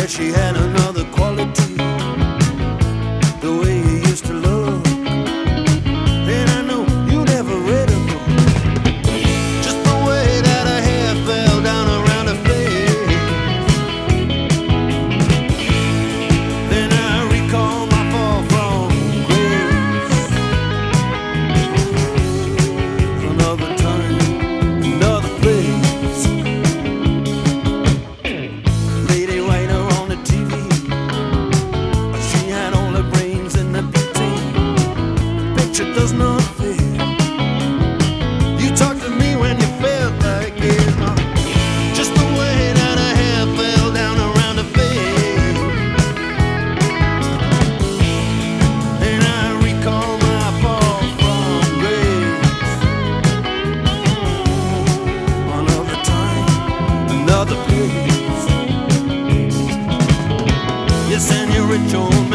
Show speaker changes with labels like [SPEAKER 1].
[SPEAKER 1] she had another quality, the way you used to look. And I know you never read a book, just the way that her hair fell down around her face. Then I recall my fall from grace. Another time, another place. Lady writer on the TV, she had all her brains in the beauty. The picture does not fit. You talked to me when you felt like it, just the way that her hair fell down around her face. And I recall my fall from grace. Another time, another place. Yes, and you're rich on